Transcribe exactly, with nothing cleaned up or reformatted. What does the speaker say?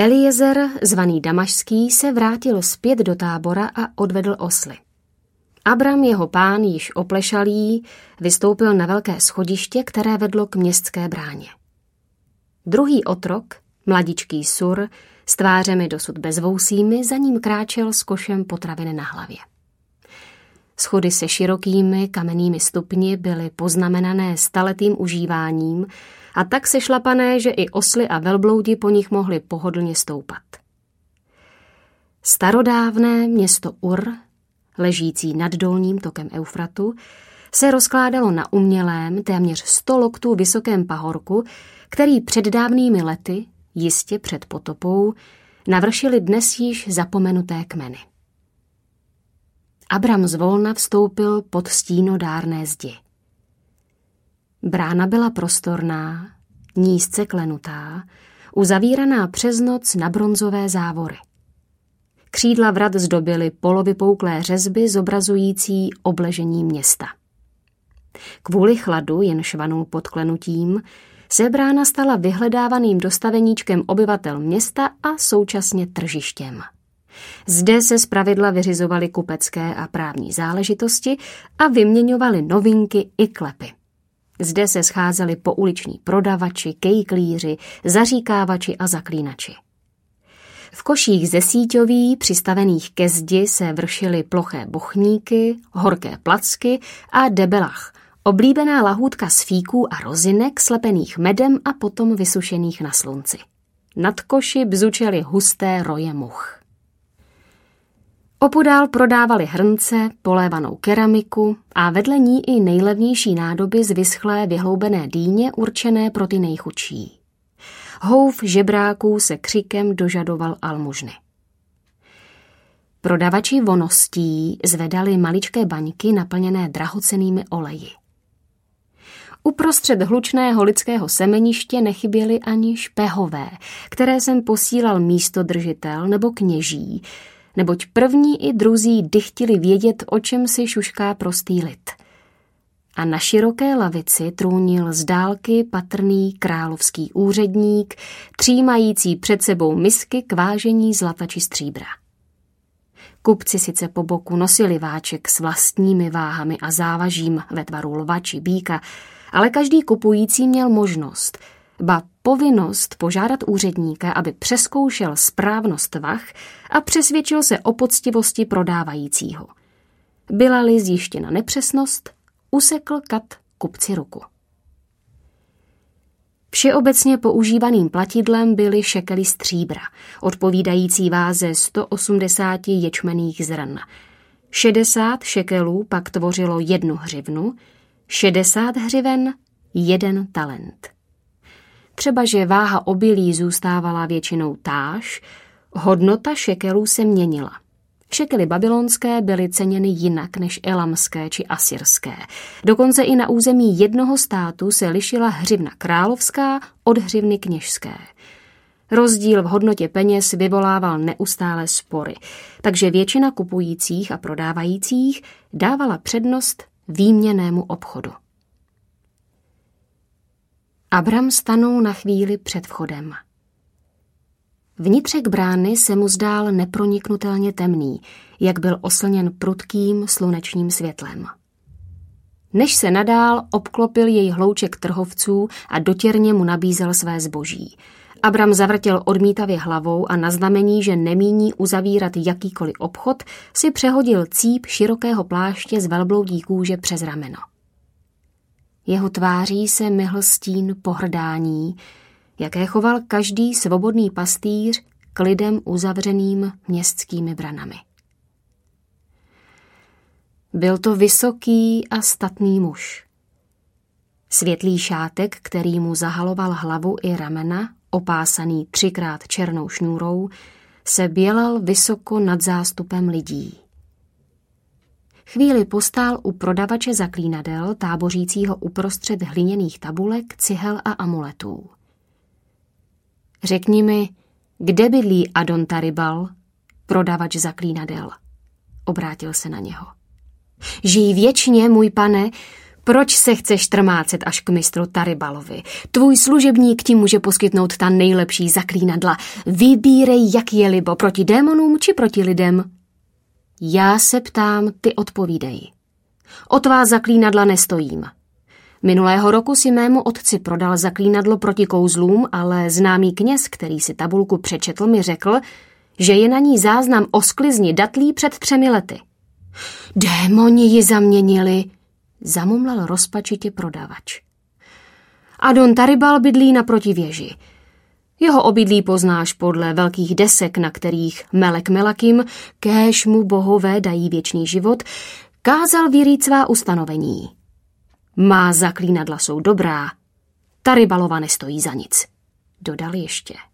Eliezer, zvaný Damašský, se vrátil zpět do tábora a odvedl osly. Abram, jeho pán, již oplešalý, vystoupil na velké schodiště, které vedlo k městské bráně. Druhý otrok, mladičký Sur, s tvářemi dosud bezvousými, za ním kráčel s košem potravin na hlavě. Schody se širokými kamennými stupni byly poznamenané staletým užíváním a tak sešlapané, že i osly a velbloudi po nich mohly pohodlně stoupat. Starodávné město Ur, ležící nad dolním tokem Eufratu, se rozkládalo na umělém, téměř sto loktů vysokém pahorku, který před dávnými lety, jistě před potopou, navršili dnes již zapomenuté kmeny. Abram zvolna vstoupil pod stínodárné zdi. Brána byla prostorná, nízce klenutá, uzavíraná přes noc na bronzové závory. Křídla vrat zdobily polovypouklé řezby zobrazující obležení města. Kvůli chladu, jen švanul pod klenutím, se brána stala vyhledávaným dostaveníčkem obyvatel města a současně tržištěm. Zde se zpravidla vyřizovaly kupecké a právní záležitosti a vyměňovaly novinky i klepy. Zde se scházeli pouliční prodavači, kejklíři, zaříkávači a zaklínači. V koších ze síťoví, přistavených ke zdi, se vršily ploché bochníky, horké placky a debelach, oblíbená lahůdka z fíků a rozinek slepených medem a potom vysušených na slunci. Nad koši bzučely husté roje much. Opodál prodávali hrnce, polévanou keramiku a vedle ní i nejlevnější nádoby z vyschlé vyhloubené dýně určené pro ty nejchudší. Houf žebráků se křikem dožadoval almužny. Prodavači voností zvedali maličké baňky naplněné drahocennými oleji. Uprostřed hlučného lidského semeniště nechyběly ani špehové, které sem posílal místodržitel nebo kněží, neboť první i druzí dychtili vědět, o čem si šušká prostý lid. A na široké lavici trůnil z dálky patrný královský úředník, třímající před sebou misky k vážení zlata či stříbra. Kupci sice po boku nosili váček s vlastními váhami a závažím ve tvaru lva či býka, ale každý kupující měl možnost, ba povinnost požádat úředníka, aby přezkoušel správnost vah a přesvědčil se o poctivosti prodávajícího. Byla-li zjištěna nepřesnost, usekl kat kupci ruku. Všeobecně používaným platidlem byly šekely stříbra, odpovídající váze sto osmdesát ječmenných zrn. šedesát šekelů pak tvořilo jednu hřivnu, šedesát hřiven jeden talent. Třeba že váha obilí zůstávala většinou táž, hodnota šekelů se měnila. Šekely babylonské byly ceněny jinak než elamské či asyrské. Dokonce i na území jednoho státu se lišila hřivna královská od hřivny kněžské. Rozdíl v hodnotě peněz vyvolával neustále spory, takže většina kupujících a prodávajících dávala přednost výměnnému obchodu. Abram stanul na chvíli před vchodem. Vnitřek brány se mu zdál neproniknutelně temný, jak byl oslněn prudkým slunečním světlem. Než se nadál obklopil jej hlouček trhovců a dotěrně mu nabízel své zboží. Abram zavrtěl odmítavě hlavou a na znamení, že nemíní uzavírat jakýkoliv obchod, si přehodil cíp širokého pláště z velbloudí kůže přes rameno. Jeho tváří se myhl stín pohrdání, jaké choval každý svobodný pastýř k lidem uzavřeným městskými branami. Byl to vysoký a statný muž. Světlý šátek, který mu zahaloval hlavu i ramena, opásaný třikrát černou šňůrou, se bělal vysoko nad zástupem lidí. Chvíli postál u prodavače zaklínadel, tábořícího uprostřed hliněných tabulek, cihel a amuletů. Řekni mi, kde bydlí Adontaribal, prodavač zaklínadel? Obrátil se na něho. Žij věčně, můj pane, Proč se chceš trmácet až k mistru Taribalovi? Tvůj služebník ti může poskytnout ta nejlepší zaklínadla. Vybírej, jak je libo, proti démonům či proti lidem. Já se ptám, ty odpovídej. O tvá zaklínadla nestojím. Minulého roku si mému otci prodal zaklínadlo proti kouzlům, ale známý kněz, který si tabulku přečetl, mi řekl, že je na ní záznam o sklizni datlí před třemi lety. Démoni ji zaměnili, zamumlal rozpačitě prodavač. A Don Taribal bydlí naproti věži. Jeho obydlí poznáš podle velkých desek, na kterých Melek Melakim, kéž mu bohové dají věčný život, kázal vyrýt svá ustanovení. Má zaklínadla jsou dobrá, Taribalova nestojí za nic, dodal ještě.